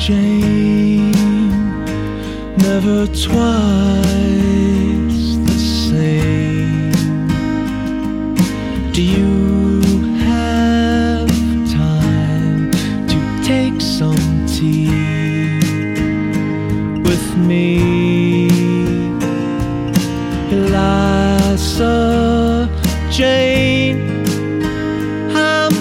Jane, never twice the same. Do you have time to take some tea with me? Eliza Jane, I'm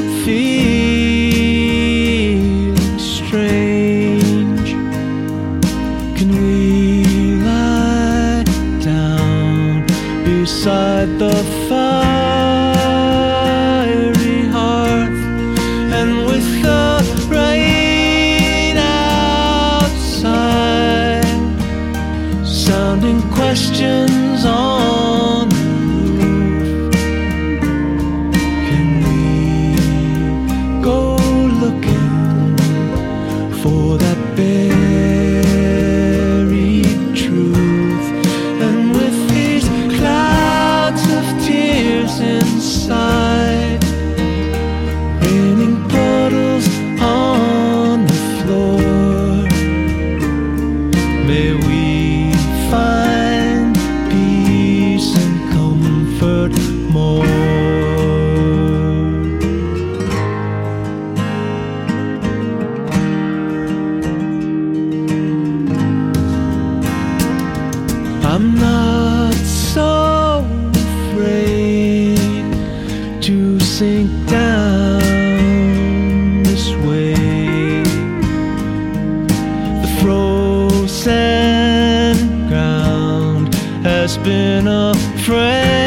feeling strange. Can we lie down beside the fiery hearth, and with the rain outside sounding questions on the roof, can we go looking for that buried truth? And with these clouds of tears inside, raining puddles on the floor, may we find peace and comfort more. I'm not so afraid to sink down this way. The frozen ground has been a friend